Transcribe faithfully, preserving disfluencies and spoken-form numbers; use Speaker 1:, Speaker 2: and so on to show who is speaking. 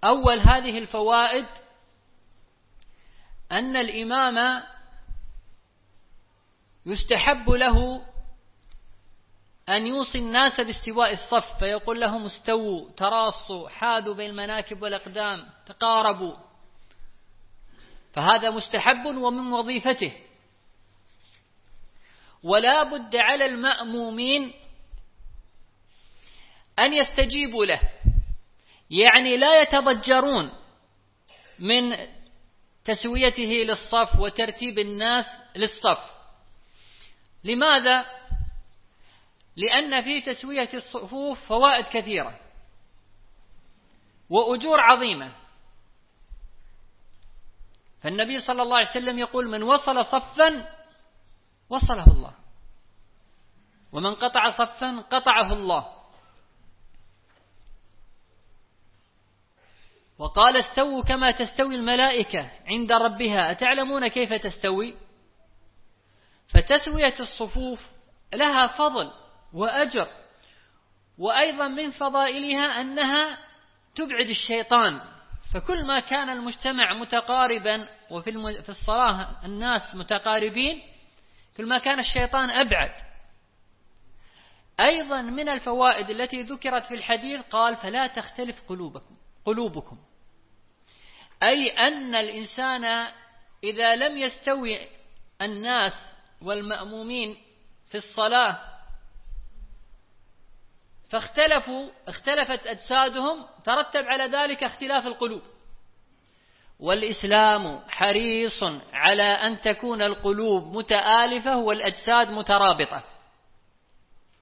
Speaker 1: أول هذه الفوائد أن الإمام يستحب له أن يوصي الناس باستواء الصف، فيقول لهم استووا تراصوا حاذوا بين المناكب والأقدام تقاربوا، فهذا مستحب ومن وظيفته. ولا بد على المأمومين أن يستجيبوا له، يعني لا يتضجرون من تسويته للصف وترتيب الناس للصف. لماذا؟ لأن في تسوية الصفوف فوائد كثيرة وأجور عظيمة. فالنبي صلى الله عليه وسلم يقول: من وصل صفا وصله الله، ومن قطع صفا قطعه الله. وقال: استووا كما تستوي الملائكة عند ربها أتعلمون كيف تستوي؟ فتسوية الصفوف لها فضل وأجر، وأيضا من فضائلها أنها تبعد الشيطان، فكل ما كان المجتمع متقاربا وفي في الصلاة الناس متقاربين كل ما كان الشيطان أبعد. أيضا من الفوائد التي ذكرت في الحديث قال: فلا تختلف قلوبكم قلوبكم أي أن الإنسان إذا لم يستوي الناس والمأمومين في الصلاة فاختلفوا اختلفت أجسادهم ترتب على ذلك اختلاف القلوب. والإسلام حريص على أن تكون القلوب متآلفة والأجساد مترابطة،